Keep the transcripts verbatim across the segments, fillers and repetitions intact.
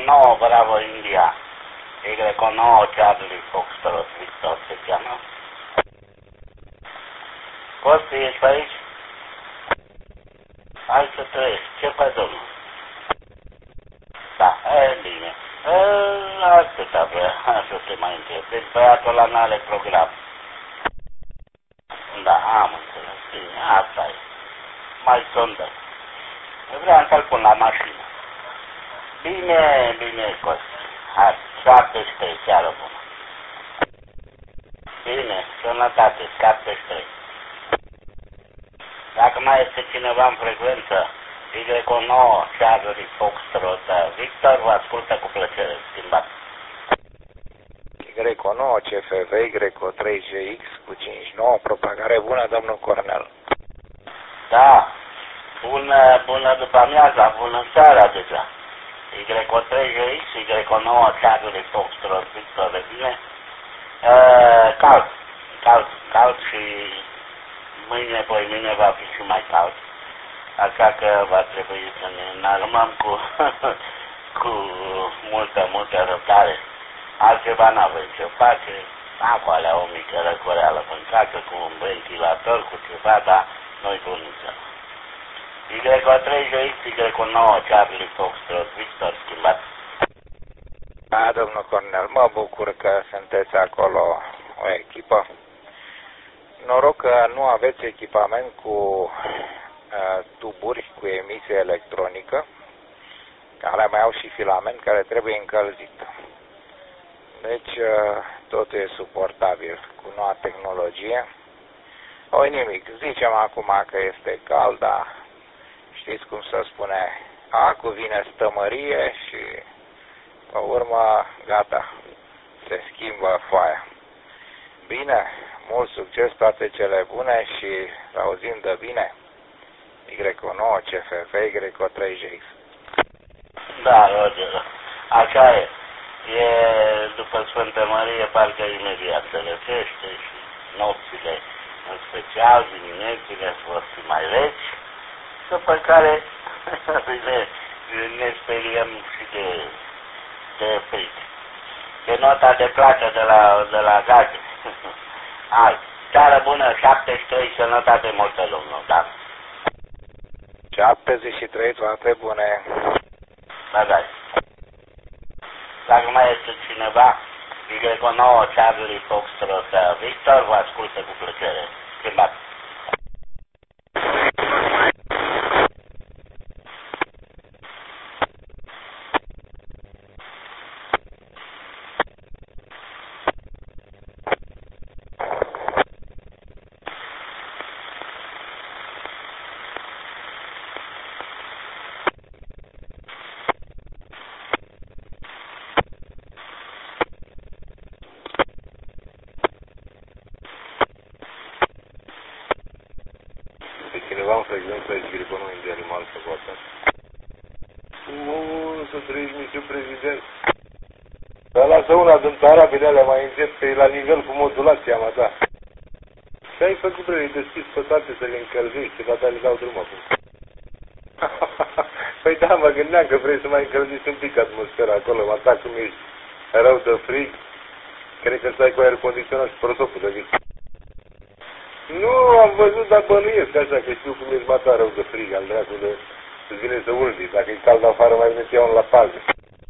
nouă, Bravo India. Y nouă, Charlie Foxtrot, Victor se cheamă. Costi, ești pe aici? Hai să trăiești. Ce faci, domnul? Da, e bine. E, atâta vrea, să te mai întreb. Deci băiatul ăla n-are program. Da, am înțeles. Bine, asta e. Mai sondăm. Vreau să-l pun la mașină. Bine, bine, Costi. Hai, șaptezeci și trei, seară bună. Bine, sănătate, șaptezeci și trei. Dacă mai este cineva în frecvență, Y nouă, Charlie Foxtrot, Victor, vă ascultă cu plăcere, schimbat. Y nouă, C F V, Y trei G X cu cincizeci și nouă, propagare bună, domnul Cornel. Da, bună, bună după amiaza, bună seara deja. Y trei G X, Y nouă, Charlie Foxtrot, Victor, de bine? Uh, cald, cald, cald și mâine, poi mâine va fi și mai cald. Așa că va trebui să ne înarmăm cu, cu multă, multă răbdare. Altceva n-avem ce face, acum alea o mică răcoreală în casă, cu un ventilator, cu ceva, dar noi bunică. Y trei G X, Y nouă, Charlie Foxtrot, Victor, schimbat. Da, domnul Cornel, mă bucur că sunteți acolo o echipă. Noroc că nu aveți echipament cu uh, tuburi cu emisie electronică, care mai au și filament care trebuie încălzit. Deci uh, totul e suportabil cu noua tehnologie. O nimic, zicem acum că este cald, dar știți cum se spune, acu vine stămărie și pe urmă gata, se schimbă foaia. Bine, mult succes, toate cele bune și auzim de bine. Y nouă, C F V, Y trei G X. Da, Roger, așa e. E după Sfântă Mărie, parcă imediat se răcește și nopțile, în special diminețile, vor fi mai reci, după care ne, ne speriem și de, de fric. De nota de plată de la, de la gaze. Hai, seară bună, șaptezeci și trei, sănătate multă, domnul, da? șaptezeci și trei, toate bune. Da, da. Dacă mai este cineva, Y nouă, Charlie Foxtrot, Victor, vă ascultă cu plăcere. Schimbat. Cineva în frecvență aici, griponul de animal să poată. Uuu, să trăiești, misiu prezident. Dar lasă una din tarabile alea mai încet, că e la nivel cu modulația mea, da. Ce ai făcut, bre, îi deschizi pe toate să le încălzești, și data le dau drum acum. Păi da, mă gândeam că vrei să mai încălzești un pic atmosfera acolo, mă atac cum ești rău de frig. Cred că stai cu aer condiționat și prosopul de vic. Nu, am văzut, dar bănuiesc așa, că știu cum ești mata rău de frig, al dracului, îți vine să urli. Dacă e cald afară, mai bine să iau la paze.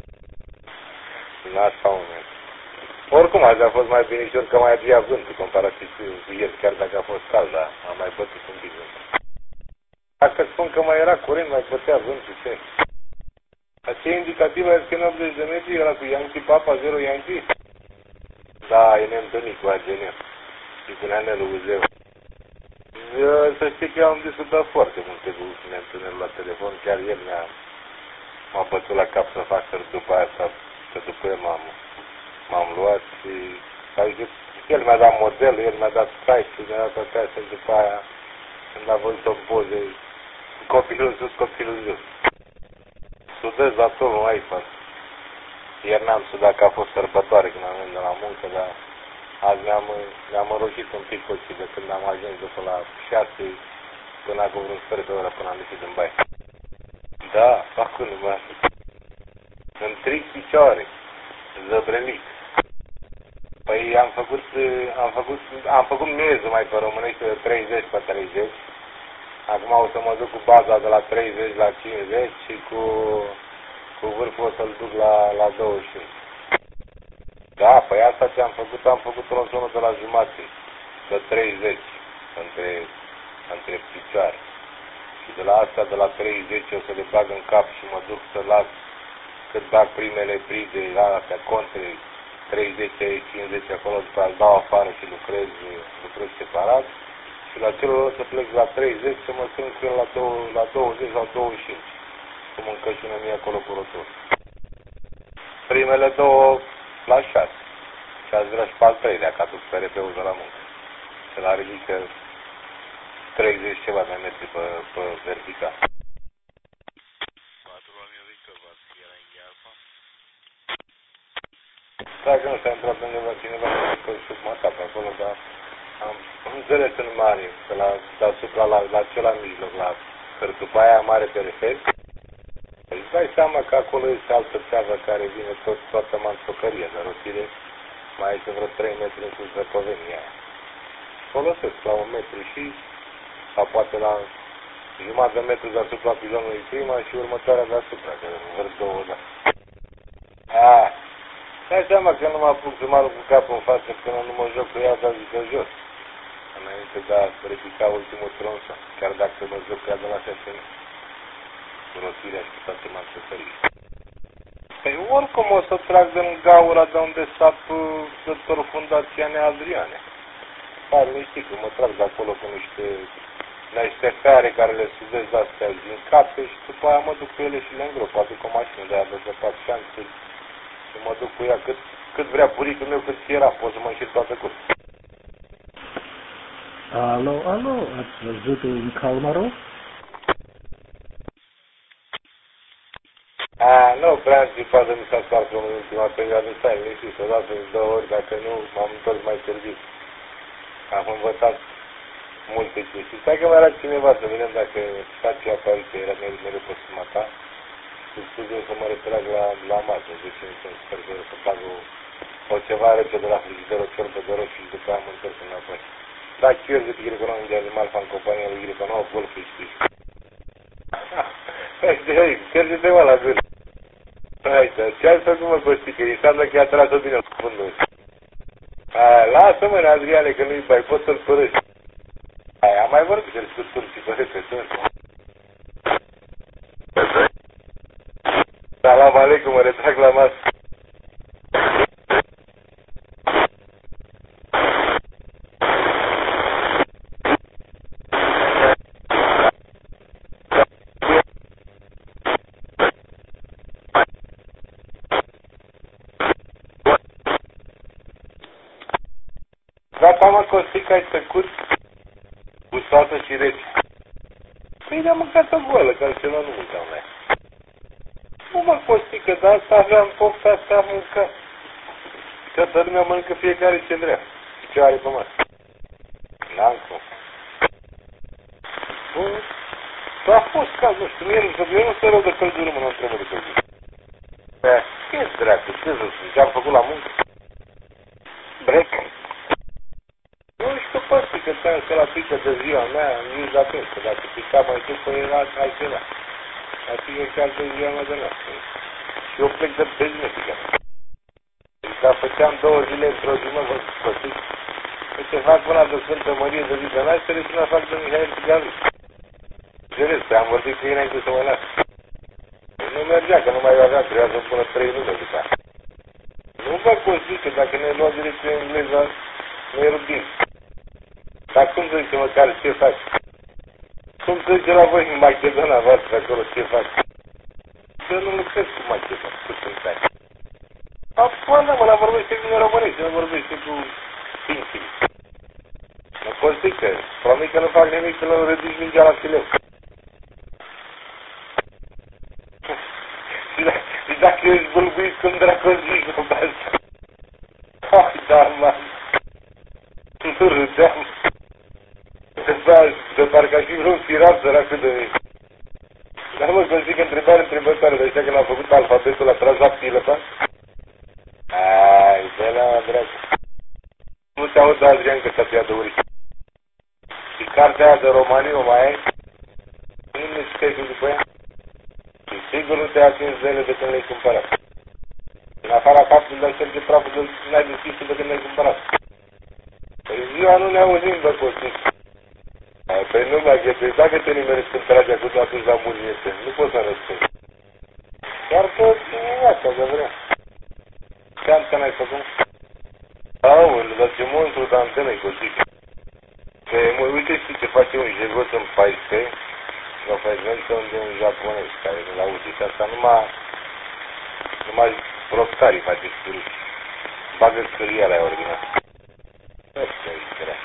Asta unul. Oricum, azi a fost mai binișor că mai avea vântul, comparativ cu ieri, chiar dacă a fost cald, dar am mai bătut un pic vântul. Dacă spun că mai era curent, mai bătea vântul, ce? Aceea indicativă este în optzeci de metri, era cu Yankee Papa zero Yankee? Da, e neîntâlnit cu Ageneu. Și cu Neanelul Uzeu. Să știi că eu am discutat foarte multe cu neîntâlniri la telefon, chiar el mi-a m-a bătut la cap să fac după aia, că după el m-am m-am luat și a zis, el mi-a dat model, el mi-a dat Skype, mi-a dat toate astea și după aia, când a văzut-o în poze, copilul sus, copilul jos. Sudez la tot un iPhone. Ieri n-am sudat că a fost sărbătoare când am venit de la muncă, dar azi mi-am mi-am înroșit un pic ochii de când am ajuns după la șase până acum vreun sfert de oră până am ieșit din baie. Da, fac unul, mă. în trei picioare, zăbrelic. Păi am făcut, am făcut, am făcut mezul mai pe românește de treizeci pe treizeci. Acum o să mă duc cu baza de la treizeci la cincizeci și cu, cu vârful o să-l duc la, la douăzeci și cinci. Da, păi asta ce am făcut, am făcut o zonă de la jumate, de treizeci, între, între picioare. Și de la asta, de la treizeci, o să le bag în cap și mă duc să las cât bag primele pride, la astea, contre treizeci, cincizeci, acolo, după îl dau afară și lucrez, lucrez separat. Și la celălalt să plec la treizeci, să mă strâng cu el la, la douăzeci sau douăzeci și cinci. Cum încășină mie acolo cu rotor. Primele două la șase. Și aș vrea și pe al treilea, ca duc P R P-ul de la muncă. Se la ridică treizeci ceva de metri pe, pe vertical. Da, că nu s-a intrat undeva cineva că sub mata pe acolo, dar am înțeles în mare, că la deasupra, la, la cel mijloc, la hârtupa aia mare periferic. Îți dai seama că acolo este altă țeavă care vine tot, toată mansocăria de rotire, mai este vreo trei metri în sus de povenia aia. Folosesc la un metru și, sau poate la jumătate de metru deasupra pilonului prima și următoarea deasupra, că văd două, da. Aaa. Dai seama că nu mă apuc să mă arunc cu capul în față până nu mă joc cu ea, dar zic de jos. Înainte de a ridica ultimul tronson, chiar dacă mă joc cu ea de la șase mii. Cu rotirea și cu toate mansătării. Păi oricum o să trag din gaura de unde sap doctorul Fundația Nea Adriane. Par niște că mă trag de acolo cu niște, niște feare care le sudești de-astea din cape și după aia mă duc cu ele și le îngrop. Aduc o mașină de aia de zăpat șanțe. Și mă duc cu ea cât, cât vrea buricul meu, cât era, pot să mă înșir toată cursa. Alo, alo, ați văzut un calmarov? A, nu, prea anticipat de mi s-a spart în ultima perioadă, stai liniștit, odată de două ori, dacă nu, m-am întors mai târziu. Am învățat multe chestii. Stai că mai era cineva să vedem dacă face apariție, era mereu pe suma ta. Și spus eu să mă retrag la, la masă, deci îmi sper să bag o, o ceva repede la frigider, o ciorbă de roșii și după aia mă întorc înapoi. Da, chiar zic Griconou de animal fa în compania lui Griconou, golf și știi. Hai, chiar de mă la gând. Hai, ce ai făcut mă Costică? Înseamnă că i-a tras-o bine la fundul. Lasă-mă, Adriane, că nu-i bai, poți să-l părăși. Aia, am mai vorbit de cu turcii, pe repede. Salam aleikum, mă retrag la masă. Gata, mă, Costică, ai tăcut, gustată și rece. Păi ne-am mâncat o goală, că altceva nu mâncam la ea. Nu mă, Costică, dar asta aveam pofta, asta am mâncat. Toată lumea mănâncă fiecare ce vrea. Ce are pe masă. N-am cum. Bă, a fost cald, nu știu, eu nu, eu nu se rău de căldură, mă, nu trebuie de căldură. Bă, ce dracu, ce să spun, ce-am făcut la muncă? Break. Nu știu, Costică, ți-am că la pică de ziua mea, am zis la pică, că dacă pica mai după era altceva. La pică chiar de ziua mea de noastră. Și eu plec de bezmetică. Dar făceam două zile într-o zi, mă, Costică. Uite, fac una de Sfântă Mărie de zi de naștere și una fac de Mihail Țigaru. Înțeles, că am vorbit cu ei înainte să mă las. Nu mergea, că nu mai avea, trebuia să-mi pună trei nume după aia. Nu vă Costică, dacă ne luăm direct în engleză, ne rubim. Dar cum să zice măcar ce faci? Cum să zice la voi în Macedona voastră acolo ce faci? Să nu lucrez cu Macedona, cu Sfântai. Apoi, mă, la vorbește cu românești, nu vorbește cu Pinții. Mă Costică, promit că nu fac nimic să nu ridici mingea la fileu. Și dacă eu îți bulbuiți cum dracu zici, nu basta. Hai, da, man. Nu râdeam. De, de parcă aș fi vreun firat săracă de mine. Dar mă, când zic întrebare întrebătoare, de aceea că l-am făcut alfabetul, l-a tras la pilă, pa? Ai, de la dracu. Nu te aud, Adrian, că s-a piat de uri. Și cartea aia de romanii o mai ai? Nu citeai tu după ea? Și sigur nu te-ai atins de ele de când le-ai cumpărat. În afara faptului de a șterge praful de n-ai deschis de când le-ai cumpărat. Păi ziua nu ne auzim, bă, Costic. Păi nu mai găsesc, dacă te nimeresc când trage acum atunci la muziete, nu poți să răspunzi. Chiar că dimineața, de vrea. Ce antenă ai făcut? Aoleu, dar ce monstru de antenă ai Costic. Că, mă, uite și ce face un jegot în paisprezece, la frecvență unde e un japonez care nu-l aude. Și asta numai, numai proptarii face scârii. Bagă scâria la ordinat. Asta e dreaptă.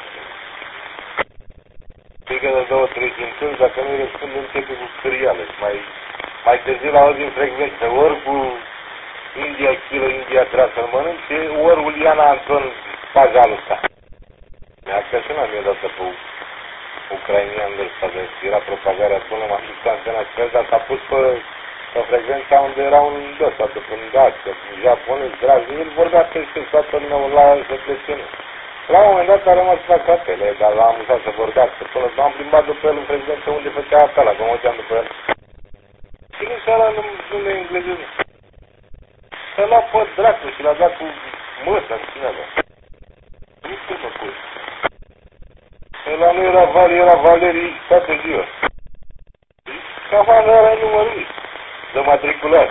Pică de două, trei cinci, dacă nu-i răspund, începe cu scârială. Mai, mai târziu la auzi în frecvență, ori cu India Kilo, India Trasă în mănânce, ori Uliana Anton pajalul ăsta. Mi-a căsânat mie odată pe ucrainian de ăsta, de era propagarea bună, m-am dus cu antena spre, dar s-a pus pe, pe frecvența unde era un ăsta, de fundat, un japonez, drag, el vorbea peste toată lumea, la să plăcine. La un moment dat a rămas la capele, dar l-am amuzat să vorbească până m-am plimbat după el în frecvență unde făcea apela, că mă uitam după el. Și nu s-a luat nume engleză. S-a luat pe dracu și l-a dat cu măsa, cu cine avea. Nu știu mă pus. Ăla nu era Vali, era Valerii toată ziua. Cafană ăla e numărul de matriculat.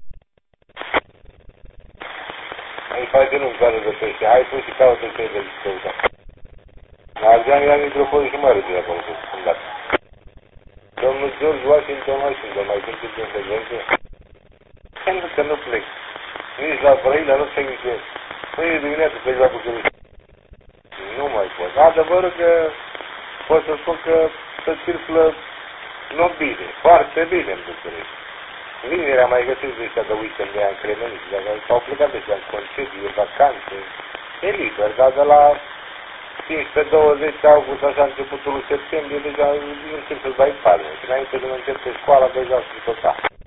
Ai face nu-mi care de pește. Hai pus și caută ce de căuta. La Argean era microfon și mare de acolo, cum dat. Domnul George Washington, Washington, mai sunt în frecvență? Pentru că nu plec. Nici la Brăila nu plec nici eu. Păi e dimineață plec la București. Nu mai pot. Adevărul că pot să spun că se circulă nu bine, foarte bine în București. Vineri am mai găsit de ăștia de weekend de în Clemenici, dar s-au plecat deja în concediu, în vacanțe. E liber, dar de la cincisprezece douăzeci august, așa începutul lui septembrie, deja încep să-ți dai palme. Și înainte de încep pe școala, deja sunt tot.